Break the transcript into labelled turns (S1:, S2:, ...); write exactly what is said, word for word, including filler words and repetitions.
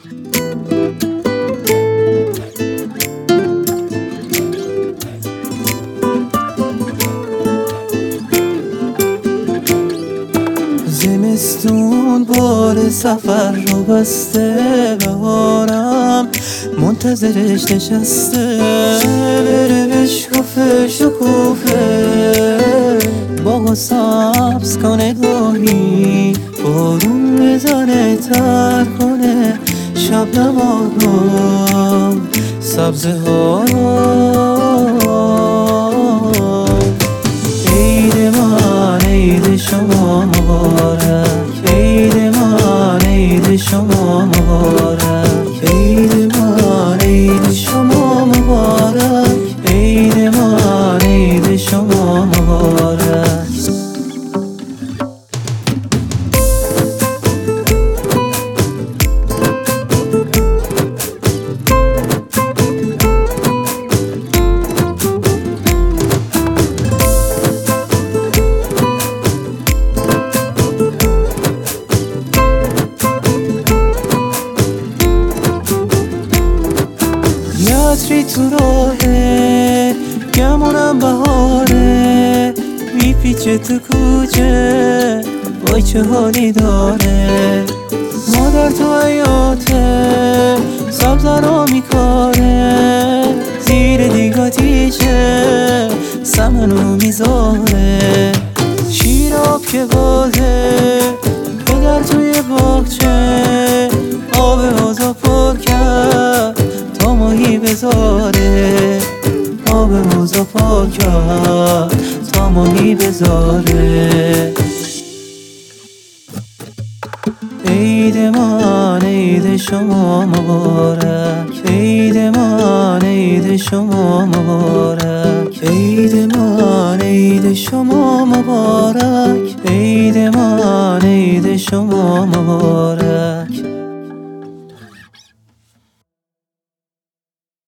S1: زمستون بار سفر رو بسته، بهارم منتظرش نشسته. بره بشکفه شکوفه باغو سبز کنه، گاهی بارون بزنه تر کنه شبنما رو، سبزه ها رو. عید من عید شما مبارک، عید من عید شما مبارک، عید من عید شما مبارک، عید من عید شما مبارک. عطری تو راهه، گمونم بهاره، میپیچه تو کوچه، وای چه حالی داره. مادر تو حیاته، سبزه رو میکاره، زیر دیگاتیشه سمنو میذاره. شیر آب که بازه، پدر توی باغچه، آب حوضا پر کرد تا ماهی بذاره، آب حوضا پاک کرد تا ماهی بذاره. عید من عید شما مبارک، عید من عید شما مبارک، عید من عید شما مبارک، عید من عید شما مبارک.